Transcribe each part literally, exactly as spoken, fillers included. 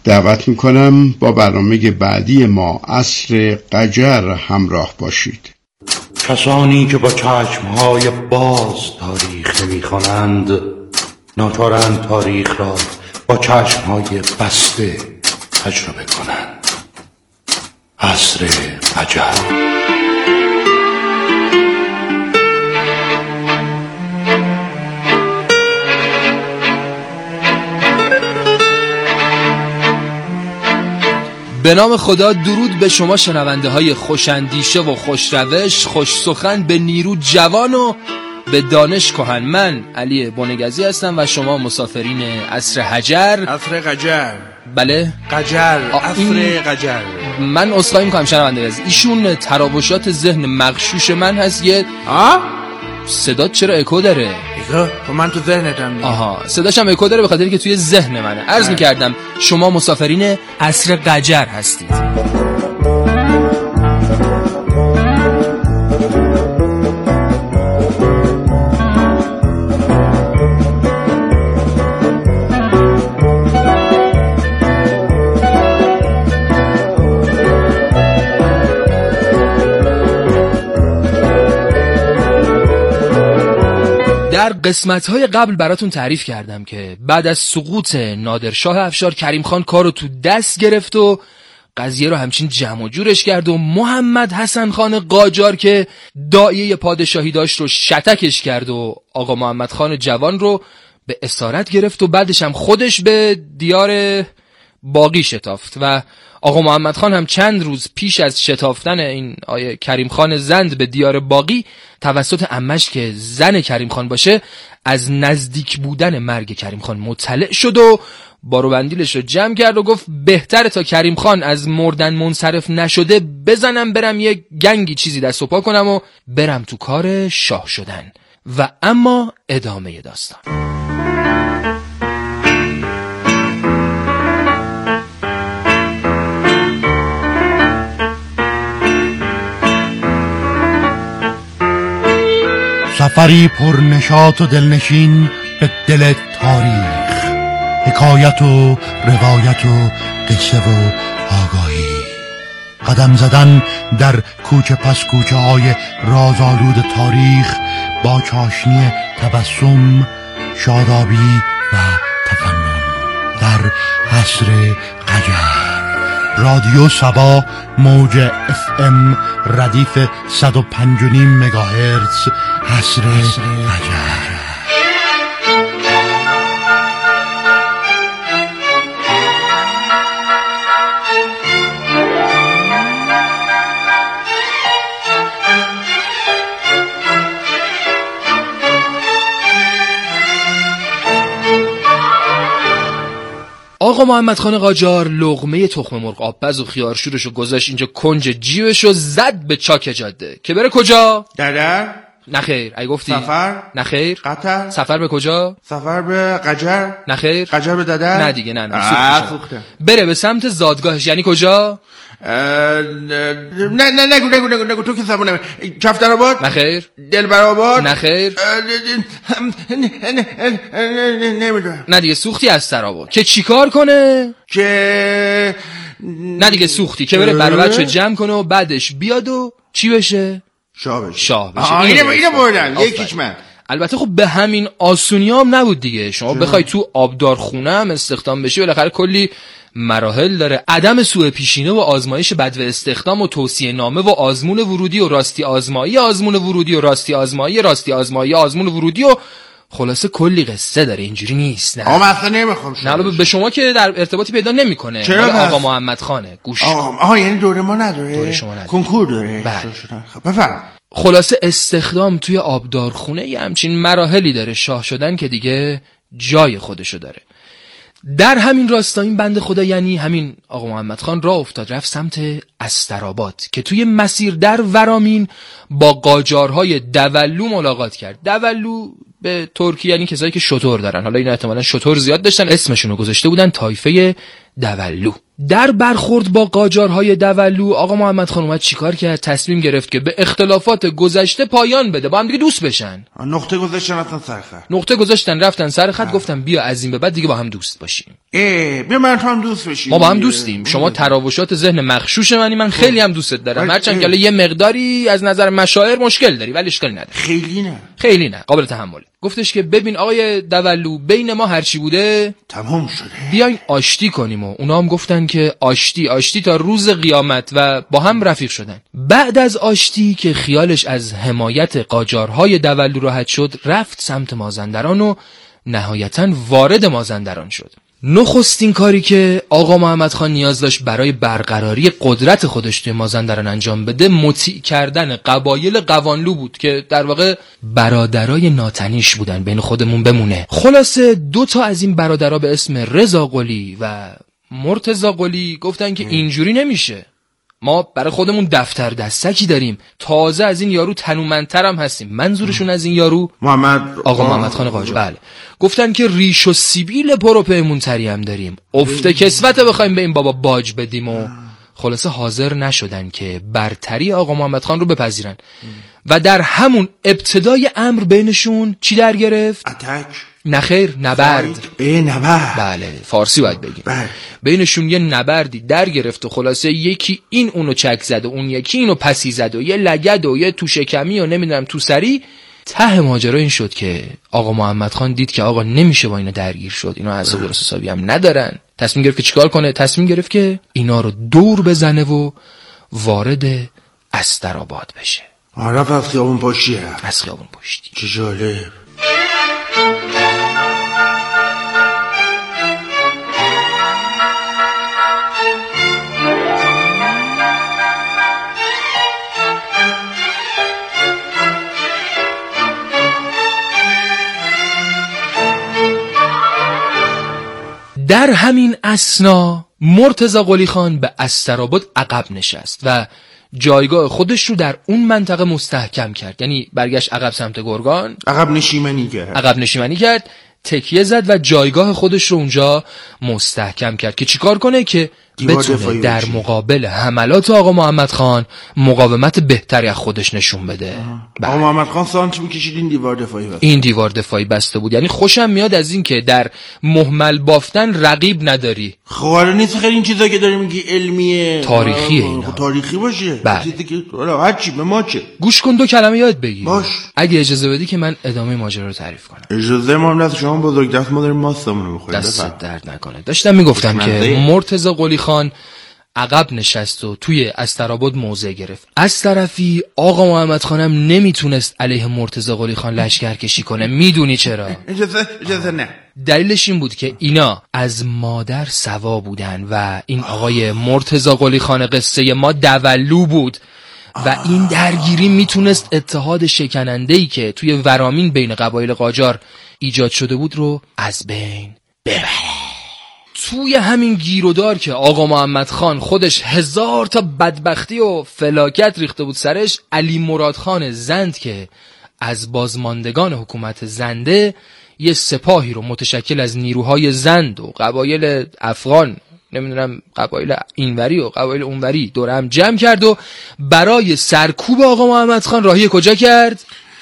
دعوت میکنم با برنامه بعدی ما عصر قجر همراه باشید. کسانی که با چشمهای باز تاریخ نمی‌خوانند ناچارند تاریخ را با چشمهای بسته تجربه کنند. عصر قجر. به نام خدا، درود به شما شنونده های خوشندیشه و خوشروش، خوش سخن، به نیرو جوان و به دانش کهن. من علی بنگزی هستم و شما مسافرین عصر حجر. عصر قجر. بله قجر. عصر قجر. من اصخایی میکنم شنونده عزیز، ایشون تراوشات ذهن مغشوش من هست. یه آه؟ صدات چرا اکو داره؟ اکو؟ خب من تو ذهنتم دیگه. آها، صداش هم اکو داره به خاطری که توی ذهن منه. عرض میکردم شما مسافرین عصر قجر هستید. در قسمت‌های قبل براتون تعریف کردم که بعد از سقوط نادرشاه افشار، کریم خان کارو تو دست گرفت و قضیه رو همچین جمع و جورش کرد و محمد حسن خان قاجار که داعیه پادشاهی داشت رو شتکش کرد و آقا محمد خان جوان رو به اسارت گرفت و بعدش هم خودش به دیار باقی شتافت و آقا محمد خان هم چند روز پیش از شتافتن این آیه کریم خان زند به دیار باقی توسط عمش که زن کریم خان باشه از نزدیک بودن مرگ کریم خان مطلع شد و بارو بندیلش رو جمع کرد و گفت بهتره تا کریم خان از مردن منصرف نشده بزنم برم یه گنگی چیزی دست و پا کنم و برم تو کار شاه شدن. و اما ادامه داستان. سفری پر نشاط و دلنشین به دل تاریخ، حکایت و روایت و قصه و آگاهی، قدم زدن در کوچه پس کوچه های رازآلود تاریخ با چاشنی تبسم، شادابی و تفنن در عصر قجر. رادیو سبا موج اف ام ردیف صد و پنج و نیم مگاهرتز. عصر قجر. آقا محمد خان قاجار لقمه تخم مرغ آبپز و خیارشورشو گذاشت اینجا کنج جیبشو زد به چاک جاده که بره کجا؟ دادر؟ نخیر. ای گفتی؟ سفر؟ نخیر. قطر؟ سفر به کجا؟ سفر به قجر؟ نخیر. قجر به دادر؟ نه دیگه، نه نه سوخته. بره به سمت زادگاهش. یعنی کجا؟ نه نه نگو نگو نگو نگو تو که زبونم. کفتر آباد؟ نخیر. دلبر آباد؟ نخیر. نمیدونم. نه دیگه سوختی از سر آباد که چیکار کنه؟ که نه دیگه سوختی که بره برابرشو جمع کنه و بعدش بیاد و چی بشه؟ شاه بشه. شاه بشه. اینو اینو بردن یکیش من. البته خب به همین آسونی هم نبود دیگه. شما بخوای تو آبدارخونه هم استخدام بشی بالاخره کلی مراحل داره. عدم سوء پیشینه و آزمایش بدو استخدام و توصیه نامه و آزمون ورودی و راستی آزمایی آزمون ورودی و راستی آزمایی راستی آزمایی آزمون ورودی و خلاصه کلی قصه داره. اینجوری نیست. نه آقا اصلا نمیخوام. نه به شما که در ارتباطی پیدا نمیکنه. چرا آقا محمد خانه گوش. آها یعنی دوره ما نداره. دوره شما نداره. کنکور داره. خب بفرم. خلاصه استخدام توی آبدارخونه یه همچین مراحلی داره. شاه شدن که دیگه جای خودشو داره. در همین راستا این بنده خدا یعنی همین آقا محمد خان راه افتاد رفت سمت استرآباد که توی مسیر در ورامین با قاجارهای دولو ملاقات کرد. دولو به ترکی یعنی کسایی که شتر دارن. حالا اینا احتمالاً شتر زیاد داشتن، اسمشون رو گذاشته بودن طایفه دولو. در برخورد با قاجارهای دولو آقا محمد خان اومد چیکار کرد؟ تصمیم گرفت که به اختلافات گذشته پایان بده، با هم دیگه دوست بشن. نقطه گذاشتن رفتن سر خط. نقطه گذاشتن رفتن سر خط. گفتم بیا از این به بعد دیگه با هم دوست باشیم. اه بیا من هم دوست بشیم. ما با هم دوستیم. شما تراوشات ذهن مخشوش منی، من خیلی هم دوستت دارم، هرچند که یه مقداری از نظر مشاعر مشکل داری، ولی اشکالی نداره. خیلی نه. خیلی نه، قابل تحمله. گفتش که ببین آقای دولو، بین ما هرچی بوده تمام شده، بیاین آشتی کنیم. و اونا هم گفتن که آشتی آشتی تا روز قیامت و با هم رفیق شدن. بعد از آشتی که خیالش از حمایت قاجارهای دولو راحت شد، رفت سمت مازندران و نهایتاً وارد مازندران شد. نخستین کاری که آقا محمد خان نیاز داشت برای برقراری قدرت خودش توی مازندران انجام بده، مطیع کردن قبایل قوانلو بود که در واقع برادرای ناتنیش بودن، بین خودمون بمونه. خلاصه دو تا از این برادرها به اسم رضا قلی و مرتضی قلی گفتن که اینجوری نمیشه، ما برای خودمون دفتر دستکی داریم، تازه از این یارو تنومندتر هم هستیم. منظورشون از این یارو محمد آقا محمد خان قاجار. بله. گفتن که ریش و سیبیل پرو پیمونتری هم داریم، افت کسوت بخوایم به این بابا باج بدیم. و خلاصه حاضر نشدن که برتری آقا محمد خان رو بپذیرن و در همون ابتدای امر بینشون چی در گرفت؟ اتک. نخیر، نبرد. ای نبرد. بله، فارسی باید بگیم. بله. بینشون یه نبردی در گرفت و خلاصه یکی این اونو چک زد و اون یکی اینو پسی زد و یه لگد و یه تو شکمی و نمیدونم تو سری. ته ماجرا این شد که آقا محمد خان دید که آقا نمیشه با اینا درگیر شد، اینا اعصاب درست حسابی هم ندارن. تصمیم گرفت که چیکار کنه؟ تصمیم گرفت که اینا رو دور بزنه و وارد استرآباد بشه. آره از خیابون پشتیه. از خیابون پشتی. چه جالب. در همین اثنا مرتضی قلی خان به استرآباد عقب نشست و جایگاه خودش رو در اون منطقه مستحکم کرد. یعنی برگشت عقب سمت گرگان، عقب نشیمنی کرد. عقب نشیمنی کرد، تکیه زد و جایگاه خودش رو اونجا مستحکم کرد که چیکار کنه؟ که بتونه در مقابل حملات آقا محمد خان مقاومت بهتری از خودش نشون بده. آقا محمد خان سانت میکشید این دیوار دفاعی بسته. این دیوار دفاعی بسته بود. یعنی خوشم میاد از این که در مهمل بافتن رقیب نداری. خب حالا نیست خیلی این چیزا که داری میگی علمیه، تاریخیه اینا. تاریخی باشه. بله. چیزی که حالا هر چی به ما چه. گوش کن دو کلمه یاد بگیر. باش. اگه اجازه بدی که من ادامه ماجرا رو تعریف کنم. اجازه ما هم شما بزرگ دست ما داریم ماستمون رو می‌خوریم. دست درد نکنه. داشتم میگفتم که مرتضی قلی خان عقب نشست و توی استرآباد موضع گرفت. از طرفی آقا محمد خانم نمیتونست علیه مرتضی قلی خان لشکر کشی کنه. میدونی چرا؟ اجازه اجازه نه. دلیلش این بود که اینا از مادر سوا بودن و این آقای مرتضی قلی خان قصه ما دولو بود و این درگیری میتونست اتحاد شکننده‌ای که توی ورامین بین قبایل قاجار ایجاد شده بود رو از بین ببره. توی همین گیرودار که آقا محمد خان خودش هزار تا بدبختی و فلاکت ریخته بود سرش، علی مراد خان زند که از بازماندگان حکومت زنده یه سپاهی رو متشکل از نیروهای زند و قبایل افغان، نمیدونم قبایل اینوری و قبایل اونوری دور هم جمع کرد و برای سرکوب آقا محمد خان راهی کجا کرد؟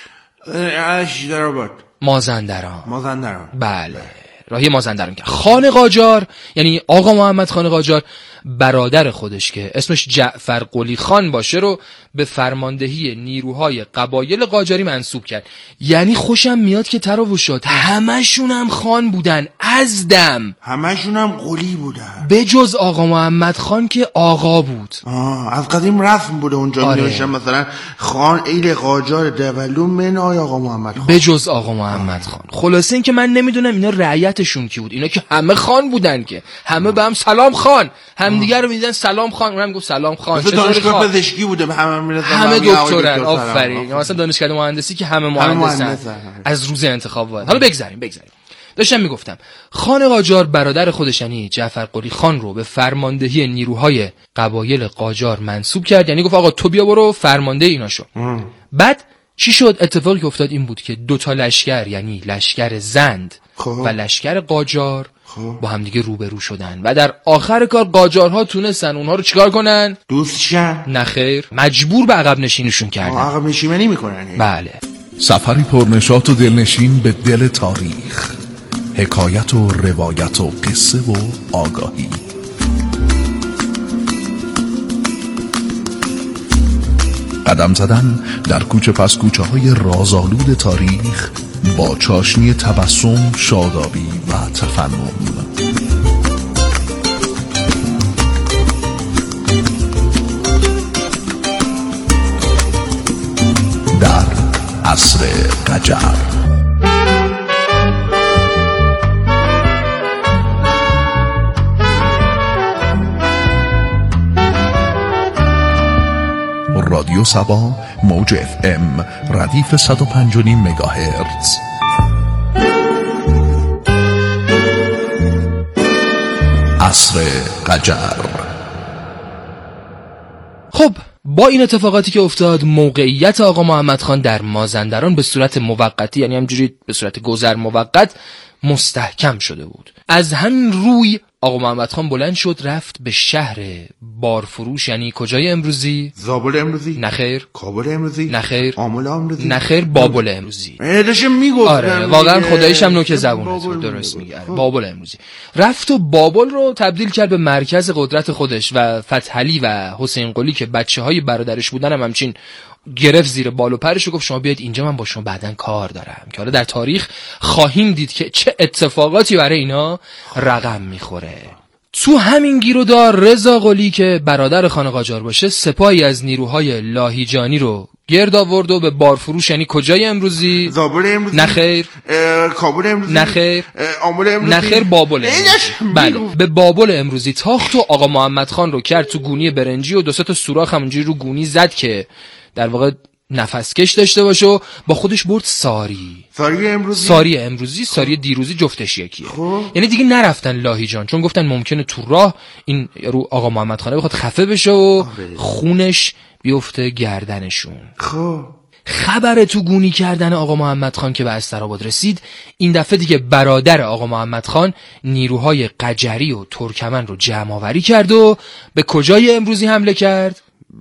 استرآباد. مازندران. مازندران. بله، راهی مازندران کرد. خان قاجار، یعنی آقا محمد خان قاجار، برادر خودش که اسمش جعفر قلی خان باشه رو به فرماندهی نیروهای قبایل قاجاری منصوب کرد. یعنی خوشم میاد که تراوشات همشون هم خان بودن از دم، همشون هم قلی بودن به جز آقا محمد خان که آقا بود. آه از قدیم رسم بوده اونجا. آره. می‌نوشتن مثلا خان ایل قاجار دولو من آقا محمد خان، به جز آقا محمد خان. خلاصه این که من نمیدونم اینا رعیتشون کی بود. اینا که همه خان بودن، که همه به هم سلام خان، هم دیگه رو میدن سلام خان، اونم گفت سلام خان. چه دانشگاه پزشکی بوده، همه میرسن همه دکترن. آفرین. یا مثلا دانشکده مهندسی که همه مهندسن از روز انتخاب وارد. حالا بگذریم بگذریم داشتم میگفتم خان قاجار برادر خودش یعنی جعفر قلی خان رو به فرماندهی نیروهای قبایل قاجار منصوب کرد. یعنی گفت آقا تو بیا برو فرمانده اینا شو. بعد چی شد؟ اتفاقی که افتاد این بود که دو تا لشکر، یعنی لشکر زند خب. و لشکر قاجار خب با همدیگه روبرو شدن و در آخر کار قاجارها تونستن اونها رو چیکار کنن؟ دوستشن؟ نه خیر، مجبور به عقب نشینشون کردن. عقب نشینی میکنن. بله. سفری پرنشاط و دلنشین به دل تاریخ، حکایت و روایت و قصه و آگاهی. قدم زدن در کوچه پس کوچه های رازآلود تاریخ با چاشنی تبسم، شادابی و تفنن. در عصر قجر. رادیو سبا موج اف ام ردیف صد و پنج و نیم مگاهرتز. عصر قجر. خب با این اتفاقاتی که افتاد، موقعیت آقا محمد خان در مازندران به صورت موقتی، یعنی همجوری به صورت گذر موقت، مستحکم شده بود. از همین روی آقا محمد خان بلند شد رفت به شهر بارفروش، یعنی کجای امروزی؟ زابل امروزی؟ نخیر. کابل امروزی؟ نخیر. آمل امروزی؟ نخیر، بابل امروزی. داشتم میگفت. آره واقعا خداییش هم نوک زبونه، درست میگه. بابل امروزی رفت و بابل رو تبدیل کرد به مرکز قدرت خودش و فتحعلی و حسین قلی که بچه‌های برادرش بودن هم همچین گرفت زیر بال و پرش و گفت شما بیاید اینجا، من با شما بعدن کار دارم، که حالا در تاریخ خواهیم دید که چه اتفاقاتی برای اینا رقم میخوره. تو همین گیرودار رضا قلی که برادر خان قاجار باشه، سپاهی از نیروهای لاهیجانی رو گرد آورد و به بارفروش، یعنی کجای امروزی؟ زابل امروزی؟ نخیر. کابل امروزی؟ نخیر. آمل امروزی؟ نخیر، بابل امروزی. بله، به بابل امروزی تاخت و آقا محمد خان رو کرد تو گونی برنجی و دو سه تا سوراخ همونجوری رو گونی زد که در واقع نفس کش داشته باشه و با خودش برد ساری. ساری امروزی؟ ساری امروزی، ساری دیروزی جفتش یکیه. خب. یعنی دیگه نرفتن لاهیجان، چون گفتن ممکنه تو راه این رو آقا محمد خانه بخواد خفه بشه و خونش بیفته گردنشون. خب خبر تو گونی کردن آقا محمد خان که به استرآباد رسید، این دفعه دیگه برادر آقا محمد خان نیروهای قجری و ترکمن رو جمع آوری کرد و به کجای امروزی حمله کرد؟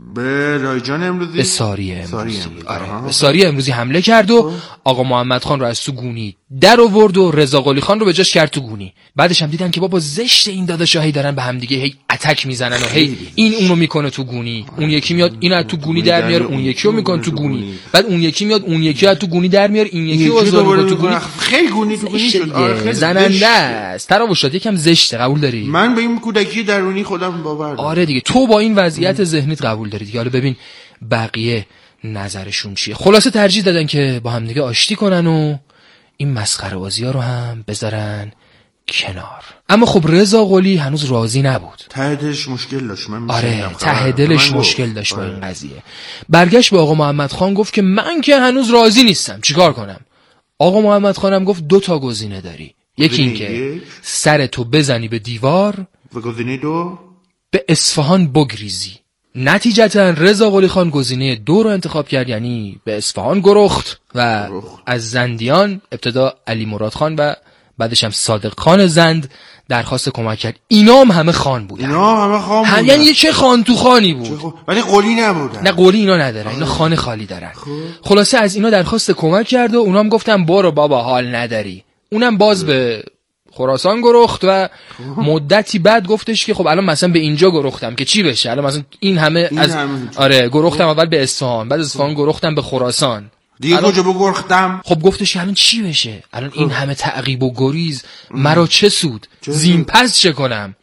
به لایجان امروزی؟ به ساری امروزی. ساری امروزی. آره. به ساری امروزی حمله کرد و آقا محمد خان رو از تو گونی در آورد و رضا قلی خان رو به جاش کرد تو گونی. بعدش هم دیدن که بابا زشت این داداشاهی دارن به هم دیگه هی اتک میزنن و هی این اونو میکنه تو گونی، اون یکی میاد اینو از تو گونی در میاره، اون یکی رو میکنه تو گونی، بعد اون یکی میاد اون یکی از تو گونی در میاره، این یکی رو آزار تو گونی. خیلی گونی تو گونی شد. آره خیلی زننده است. تراوشات یکم زشته، قبول داری؟ من به این کودکی درونی خودم باور دارم. آره دیگه، تو با این وضعیت ذهنیت قبول داری دیگه. حالا ببین بقیه نظرشون چیه. خلاصه ترجیح دادن که با هم دیگه آشتی کنن و این مسخره بازی‌ها رو هم بذارن کنار. اما خب رضا قلی هنوز راضی نبود. ته دلش مشکل داشت. من آره ته دلش مشکل داشت با این قضیه. برگشت به آقا محمد خان گفت که من که هنوز راضی نیستم، چیکار کنم؟ آقا محمد خانم گفت دو تا گزینه داری. یکی این که سر تو بزنی به دیوار و گزینه دو به اصفهان بگریزی. نتیجتا رضا قلی خان گزینه دو رو انتخاب کرد، یعنی به اصفهان گرخت و از زندیان ابتدا علی مراد خان و بعدش هم صادق خان زند درخواست کمک کرد. اینا هم همه خان بودن. اینا همه خان بودن. یعنی چه خان تو خانی بود. ولی قلی نبودن. نه قلی اینا ندارن. اینا خانه خالی دارن. خلاصه از اینا درخواست کمک کرد و اونا هم گفتن برو بابا حال نداری. اونم باز به خراسان گرخت و مدتی بعد گفتش که خب الان مثلا به اینجا گرختم که چی بشه؟ الان مثلا این همه این از همه. آره گرختم اول به اصفهان، بعد از اصفهان گرختم به خراسان. دیگه کجا بگرختم؟ خب گفتش که الان چی بشه؟ الان این همه تعقیب و گریز مرا چه سود؟ زین پس چه کنم؟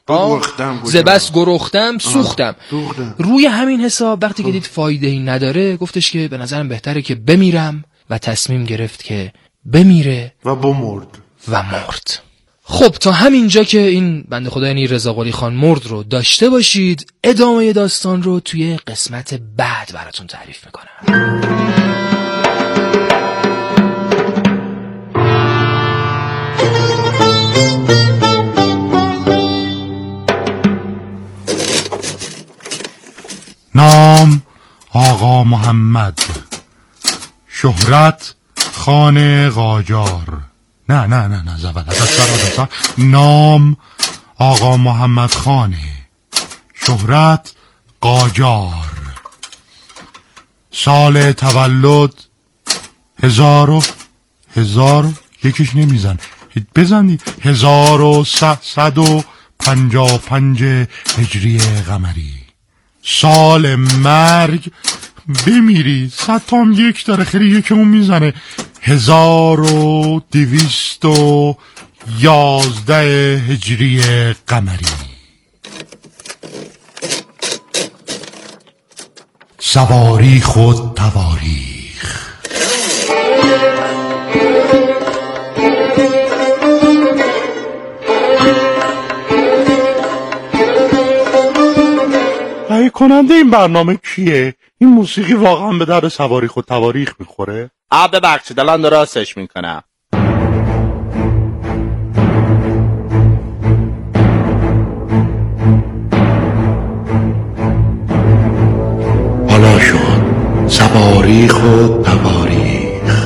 زبس گرختم سوختم. روی همین حساب وقتی که دید فایده ای نداره گفتش که به نظرم بهتره که بمیرم و تصمیم گرفت که بمیره و بمرد و مرد. خب تا همینجا که این بنده خدا یعنی رضا قلی خان مرد رو داشته باشید، ادامه داستان رو توی قسمت بعد براتون تعریف میکنم. نام آقا محمد، شهرت خان قاجار، نه نه نه نه زبط ازت نام آقا محمد خانه، شهرت قاجار، سال تولد هزار و هزار یکیش نمیزن بزنی هزار و صد و پنجا و پنج هجری قمری، سال مرگ بمیری صد تا هم یک داره خیلی یکمون میزنه هزار و دویست و یازده هجری قمری، سواری خود تواریخ. تهیه کننده این برنامه کیه؟ این موسیقی واقعا به درد سواری خود تواریخ میخوره؟ آ ببخشید الان درستش میکنم. حالا شد سواری خود تواریخ.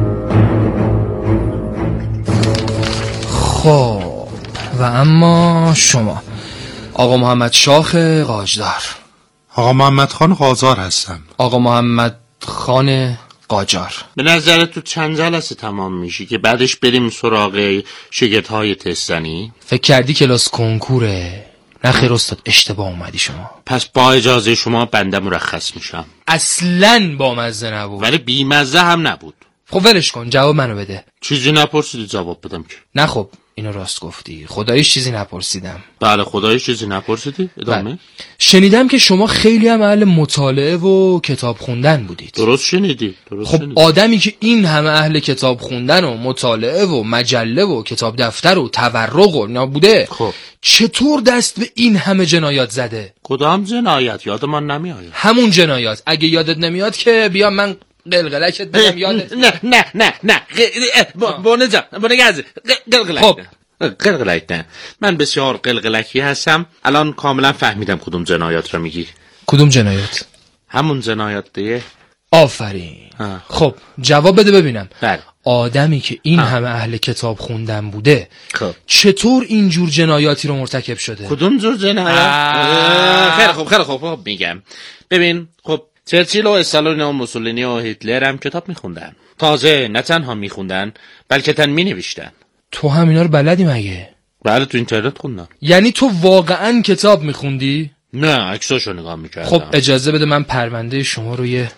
خب و اما شما آقا محمد شاخ قاجدار. آقا محمد خان قاجار هستم. آقا محمد خان قاجار. به نظر تو چند جلسه تمام میشی که بعدش بریم سراغ شگردهای تستنی؟ فکر کردی کلاس کنکوره؟ نه خیر استاد، اشتباه اومدی شما. پس با اجازه شما بنده مرخص میشم. اصلاً با مزه نبود. ولی بی مزه هم نبود. خب ولش کن، جواب منو بده. چیزی نپرسیدی جواب بدم که؟ نه خب اینو راست گفتی، خداییش چیزی نپرسیدم. بله خداییش چیزی نپرسیدی؟ ادامه. بله. شنیدم که شما خیلی هم اهل مطالعه و کتاب خوندن بودید. درست شنیدی. درست خب شنیدی. آدمی که این همه اهل کتاب خوندن و مطالعه و مجله و کتاب دفتر و تورق و اینا بوده، خب چطور دست به این همه جنایات زده؟ کدام جنایت؟ یادمان نمیآید. همون جنایات. اگه یادت نمیاد که بیا من قلقلکت بدم یادت. نه نه نه نه بونه جا بونه گازه قلقلک. خب قلقلک نه، من بسیار قلقلکی هستم. الان کاملا فهمیدم کدوم جنایات رو میگی. کدوم جنایات؟ همون جنایات دیگه. آفرین. ها. خب جواب بده ببینم. بله. آدمی که این ها. همه اهل کتاب خوندن بوده، خب چطور این جور جنایاتی رو مرتکب شده؟ کدوم جور جنایات؟ خیلی خوب خیلی خوب خب میگم. ببین خب چرچیل و استالین و موسولینی و هیتلر هم کتاب میخوندن. تازه نه تنها میخوندن بلکه تن مینوشتن. تو هم اینا رو بلدی مگه؟ بله تو اینترنت خوندم. یعنی تو واقعا کتاب میخوندی؟ نه عکساشو نگاه میکردم. خب اجازه بده من پرونده شما رو یه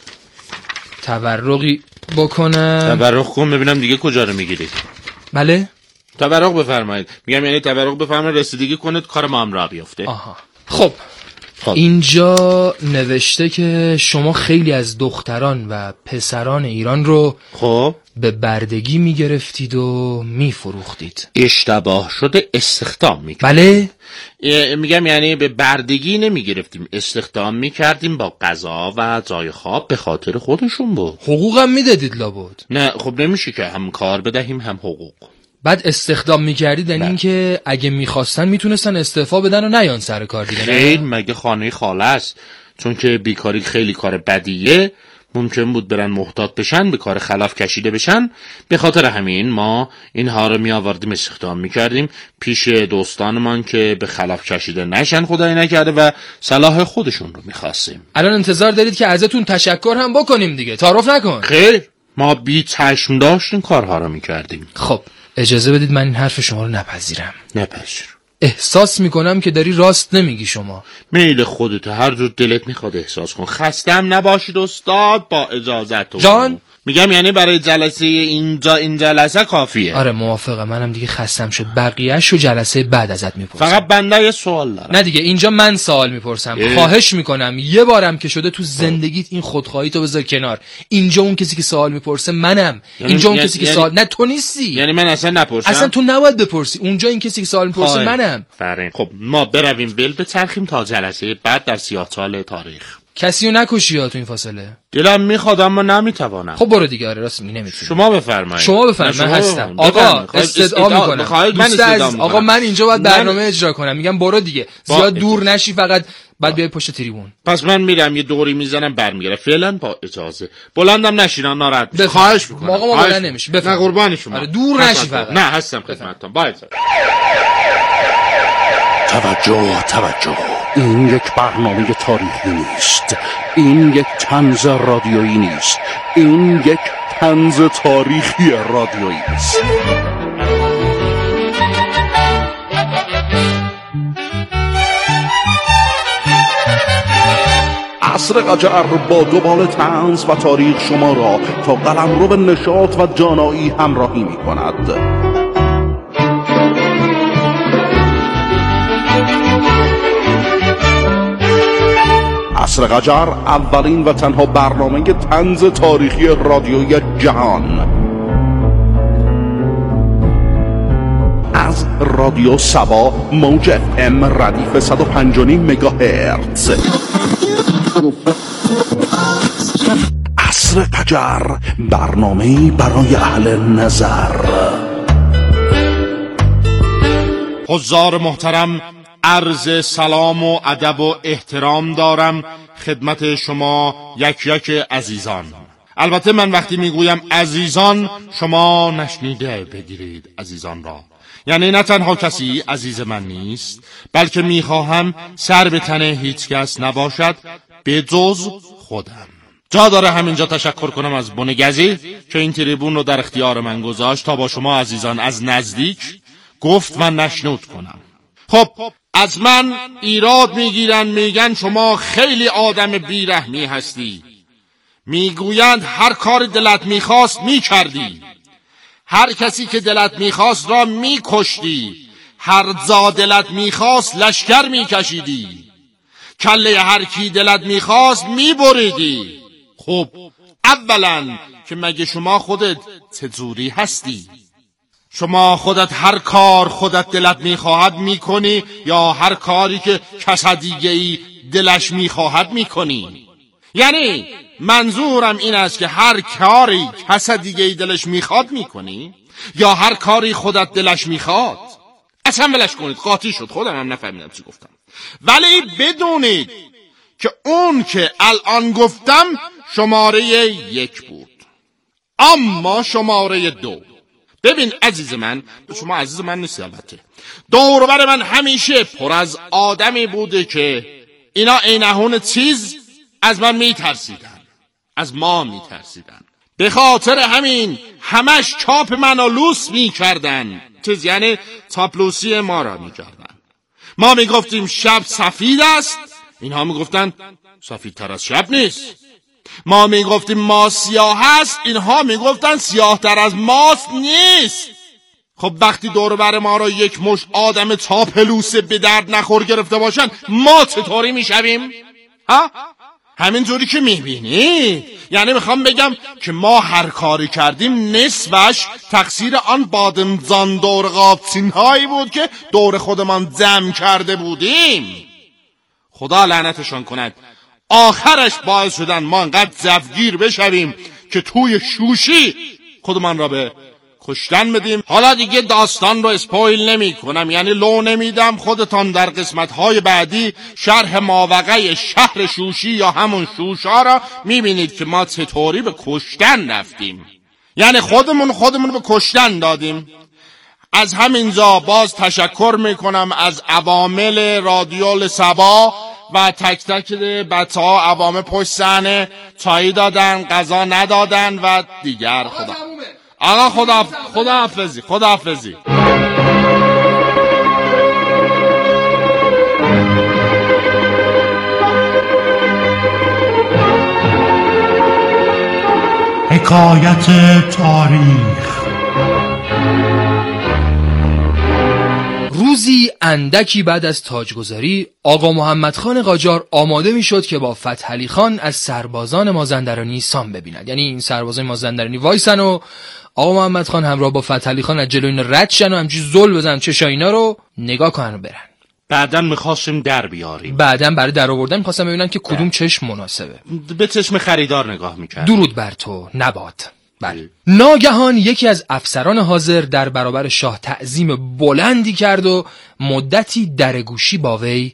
تورقی بکنم. تورق کن ببینم دیگه کجا رو میگیری. بله؟ تورق بفرمایید. میگم یعنی تورق بفرمایید رسیدگی کنید کار ما هم راه بیفته. آها. خب خب. اینجا نوشته که شما خیلی از دختران و پسران ایران رو خب به بردگی میگرفتید و میفروختید. اشتباه شده، استخدام میکردیم. بله؟ میگم یعنی به بردگی نمیگرفتیم، استخدام میکردیم با غذا و جای خواب به خاطر خودشون بود. حقوقم میدادید لابد؟ نه خب نمیشه که هم کار بدهیم هم حقوق. بعد استخدام میکردید یعنی این که اگه میخواستن میتونستن استعفا بدن و نیان سر کار دیگه. خیلی مگه خانه خاله است، چون که بیکاری خیلی کار بدیه، ممکن بود برن محتاط بشن، به کار خلاف کشیده بشن. به خاطر همین ما اینها رو می آوردیم استخدام می کردیم پیش دوستانمان که به خلاف کشیده نشن، خدای نکرده، و صلاح خودشون رو می خواستیم. الان انتظار دارید که ازتون تشکر هم بکنیم دیگه، تعارف نکن. خیر ما بی چشم داشتیم کارها رو می کردیم. خب اجازه بدید من این حرف شما رو نپذیرم. نپذیر. احساس میکنم که داری راست نمیگی شما. میل خودت، هر جور دلت میخواد احساس کن. خستم نباشید استاد، با اجازت. جان میگم یعنی برای جلسه اینجا این جلسه کافیه. آره موافقم، منم دیگه خستم شد. بقیه‌شو جلسه بعد ازت میپرسم. فقط بنده یه سوال دارم. نه دیگه اینجا من سوال میپرسم. اه. خواهش میکنم یه بارم که شده تو زندگیت این خودخواهی تو بذار کنار. اینجا اون کسی که سوال میپرسه منم. یعنی اینجا اون یعنی کسی که یعنی سوال نه تو نیستی. یعنی من اصلا نپرسم. اصلا تو نباید بپرسی. اونجا این کسی که سوال میپرسه خواهی. منم. فرین. خب ما برویم ول بچرخیم تا جلسه بعد در سیاه‌چال تاریخ. کسی رو نکشی ها تو این فاصله. دلم میخواد اما نمیتوانم. خب برو دیگه. آره راست میگی نمیتونی. شما بفرمایید. شما بفرمایید. من هستم. آقا استدعا میکنم. دوست عزیز آقا من اینجا باید برنامه اجرا کنم. میگم برو دیگه. زیاد دور نشی، فقط بعد بیای پشت تریبون. پس من میرم یه دوری میزنم برمیگردم. فعلا با اجازه. بلندم نشینا ناراحت. خواهش میکنم. آقا ما بلند نمیشه. نه قربان شما. آره دور نشی فقط. نه هستم خدمتتون. باید. توجه توجه، این یک برنامه تاریخی نیست، این یک طنز رادیویی نیست، این یک طنز تاریخی رادیویی است. عصر قجر با دوباره طنز و تاریخ شما را تا قلمرو نشاط و دانایی همراهی می کند. عصر قجر اولین و تنها برنامه طنز تاریخی رادیویی جهان از رادیو سبا موج اف ام ردیف صد و پنج و نیم مگاهرتز. عصر قجر، برنامه‌ای برای اهل نظر. حضار محترم، عرض سلام و ادب و احترام دارم خدمت شما یک یک عزیزان. البته من وقتی میگویم عزیزان شما نشنیده بگیرید عزیزان را، یعنی نه تنها کسی عزیز من نیست، بلکه میخواهم سر به تن هیچ کس نباشد به جز خودم. جا داره همینجا تشکر کنم از بنگزی که این تریبون رو در اختیار من گذاشت تا با شما عزیزان از نزدیک گفت و نشنود کنم. خب از من ایراد میگیرن، میگن شما خیلی آدم بیرحمی هستی، میگویند هر کار دلت میخواست میکردی، هر کسی که دلت میخواست را میکشتی، هر جا دلت میخواست لشکر میکشیدی، کله هر کی دلت میخواست میبریدی. خب اولا که مگه شما خودت چجوری هستی؟ شما خودت هر کار خودت دلت میخواهد میکنی یا هر کاری که کس دیگه ای دلش میخواهد میکنی؟ یعنی منظورم این است که هر کاری کس دیگه ای دلش میخواد میکنی یا هر کاری خودت دلش میخواد؟ اصلا ولش کنید، قاطی شد، خودم هم نفهمیدم چی گفتم. ولی بدونید که اون که الان گفتم شماره یک بود، اما شماره دو. ببین عزیز من، شما عزیز من نیستی البته، دور و بر من همیشه پر از آدمی بوده که اینا اینهون چیز از من میترسیدن، از ما میترسیدن، به خاطر همین همش چاپ منو لوس میکردن. چیز یعنی چاپلوسی ما را میکردن. ما میگفتیم شب سفید است، اینها میگفتن سفید تر از شب نیست. ما میگفتیم ما سیاه است، اینها میگفتن سیاه تر از ماست نیست. خب وقتی دور بر ما را یک مش آدم چاپلوس به درد نخور گرفته باشن، ما چطوری میشویم؟ ها؟ همینطوری که میبینی. یعنی میخوام بگم که ما هر کاری کردیم نصفش تقصیر آن بادمزان دور قاپسین هایی بود که دور خودمان جمع کرده بودیم. خدا لعنتشان کند. آخرش باعث شدن ما انقدر زفگیر بشویم که توی شوشی خودمان را به کشتن بدیم. حالا دیگه داستان رو اسپویل نمی کنم، یعنی لو نمیدم. خودتان در قسمت‌های بعدی شرح ماوقع شهر شوشی یا همون شوشا را میبینید که ما چطوری به کشتن رفتیم، یعنی خودمون خودمون به کشتن دادیم. از همینجا باز تشکر میکنم از عوامل رادیو سبا و تک تک بچه ها عوامل پشت صحنه، چایی دادن، غذا ندادن و دیگر. خدا آقا خدا خدا حافظی خدا حافظی. حکایت تاریخ. روزی اندکی بعد از تاجگذاری آقا محمد خان قاجار آماده می شد که با فتح علی خان از سربازان مازندرانی سام ببیند. یعنی این سربازان مازندرانی وایسن و آقا محمد خان همراه با فتح علی خان از جلوی این رد شن و همچی زل بزن چشا اینا رو نگاه کنن و برن. بعدن میخواستیم در بیاریم. بعدن برای در آوردن میخواستم ببینم که کدوم چشم مناسبه. به چشم خریدار نگاه میکرد. درود بر تو نبات. بله. ناگهان یکی از افسران حاضر در برابر شاه تعظیم بلندی کرد و مدتی در گوشی با وی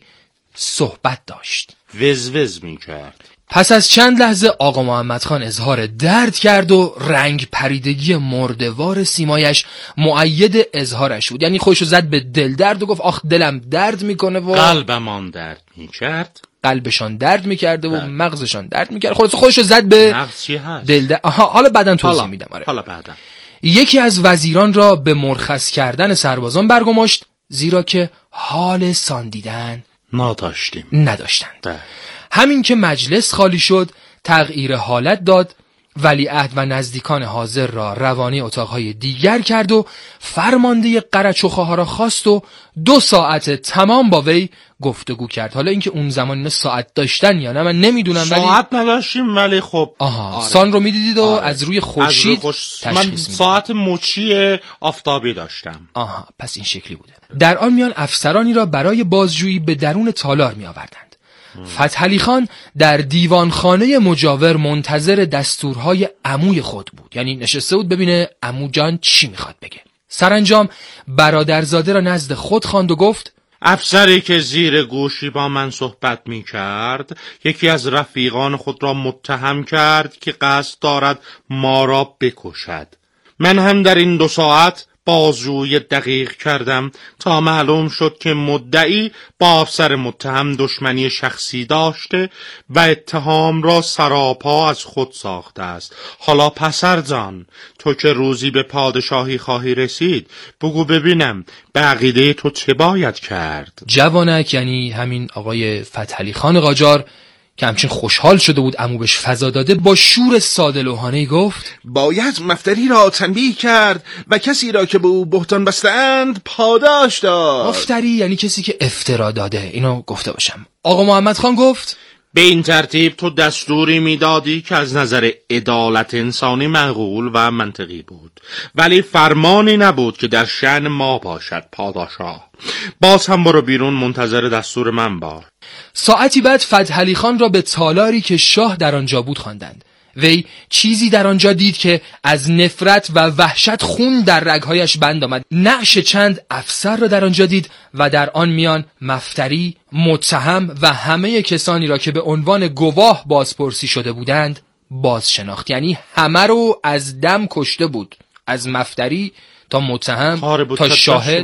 صحبت داشت. وز وز میکرد. پس از چند لحظه آقا محمد خان اظهار درد کرد و رنگ پریدگی مردوار سیمایش مؤید اظهارش بود. یعنی خودشو زد به دل درد و گفت آخ دلم درد میکنه و قلبمان درد میکرد. قلبشان درد میکرده و مغزشان درد میکرد. خودش خودشو زد به مغز چی هست؟ دل درد. آها حالا بعداً توضیح میدم. آره. حالا بعداً. یکی از وزیران را به مرخص کردن سربازان برگماشت، زیرا که حال ساندیدن نداشتیم. نداشتند. همین که مجلس خالی شد تغییر حالت داد، ولیعهد و نزدیکان حاضر را روانه اتاقهای دیگر کرد و فرمانده قرچخ‌ها را خواست و دو ساعت تمام با وی گفتگو کرد. حالا اینکه اون زمان اینا ساعت داشتن یا نه من نمیدونم، ولی ساعت نداشتیم ولی خب آها آره. سان رو میدیدید و آره. از روی خورشید خوش... من ساعت مچی آفتابی داشتم. آها پس این شکلی بوده. در آن میان افسرانی را برای بازجویی به درون تالار می آوردند. فتحعلی خان در دیوانخانه مجاور منتظر دستورهای عموی خود بود. یعنی نشسته بود ببینه عمو جان چی میخواد بگه. سرانجام برادرزاده را نزد خود خواند و گفت افسری که زیر گوشی با من صحبت می کرد یکی از رفیقان خود را متهم کرد که قصد دارد ما را بکشد. من هم در این دو ساعت بازجویی دقیق کردم تا معلوم شد که مدعی با افسر متهم دشمنی شخصی داشته و اتهام را سراپا از خود ساخته است. حالا پسرجان، تو که روزی به پادشاهی خواهی رسید بگو ببینم به عقیده تو چه باید کرد؟ جوانک یعنی همین آقای فتحعلی خان قاجار که همچین خوشحال شده بود عمو بهش فضا داده، با شور ساده لوحانه‌ای گفت باید مفتری را تنبیه کرد و کسی را که به او بهتان بستند پاداش داد. مفتری یعنی کسی که افترا داده. اینو گفته باشم. آقا محمد خان گفت به این ترتیب تو دستوری میدادی که از نظر عدالت انسانی معقول و منطقی بود، ولی فرمانی نبود که در شأن ما باشد پادشاه. باز هم برو بیرون منتظر دستور من باش. ساعتی بعد فتحعلی خان را به تالاری که شاه در آنجا بود خواندند. وی چیزی در آنجا دید که از نفرت و وحشت خون در رگهایش بند آمد. نعش چند افسر را در آنجا دید و در آن میان مفتری، متهم و همه کسانی را که به عنوان گواه بازپرسی شده بودند باز شناخت. یعنی همه رو از دم کشته بود، از مفتری تا متهم تا شاهد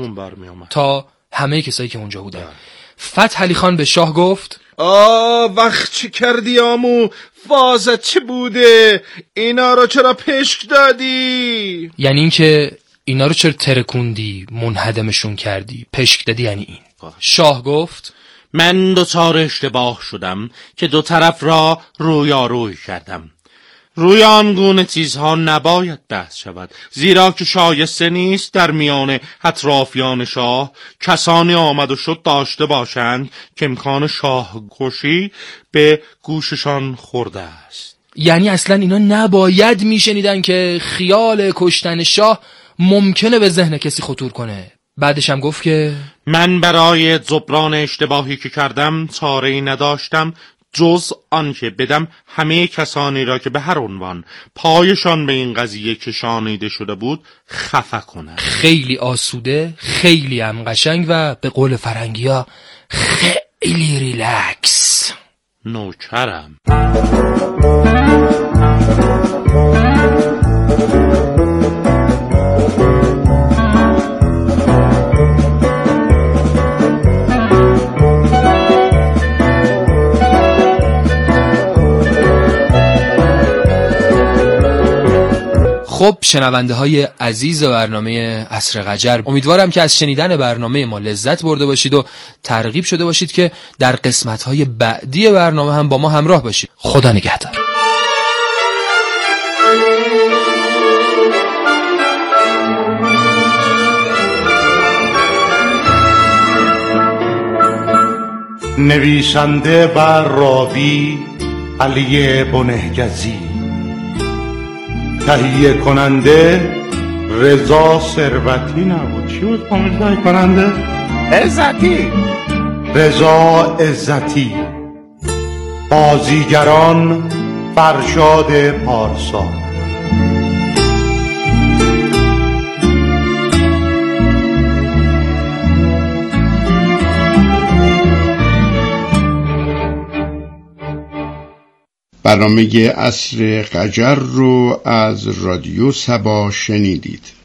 تا همه کسایی که اونجا بودند. فتحعلی خان به شاه گفت آه وقت چه کردی آمو؟ فازت چه بوده؟ اینا رو چرا پشک دادی؟ یعنی این که اینا رو چرا ترکوندی، منهدمشون کردی، پشک دادی، یعنی این. شاه گفت من دوچار اشتباه شدم که دو طرف را رویاروی کردم. روی آنگونه چیزها نباید بحث شود، زیرا که شایسته نیست در میان اطرافیان شاه کسانی آمد و شد داشته باشند که امکان شاه کشی به گوششان خورده است. یعنی اصلا اینا نباید میشنیدن که خیال کشتن شاه ممکنه به ذهن کسی خطور کنه. بعدش هم گفت که من برای جبران اشتباهی که کردم چاره‌ای نداشتم جز آن که بدم همه کسانی را که به هر عنوان پایشان به این قضیه کشانیده شده بود خفه کنم. خیلی آسوده، خیلی هم قشنگ و به قول فرنگیا خیلی ریلکس. نوکرم. خب شنونده های عزیز برنامه عصر قجر، امیدوارم که از شنیدن برنامه ما لذت برده باشید و ترغیب شده باشید که در قسمت های بعدی برنامه هم با ما همراه باشید. خدا نگهدار. نویسنده و راوی علی بنهجزی، تهیه کننده رضا ثروتی نبود. چی بود تهیه کننده؟ عزتی. رضا عزتی. بازیگران فرشاد پارسا. برنامه عصر قجر رو از رادیو سبا شنیدید.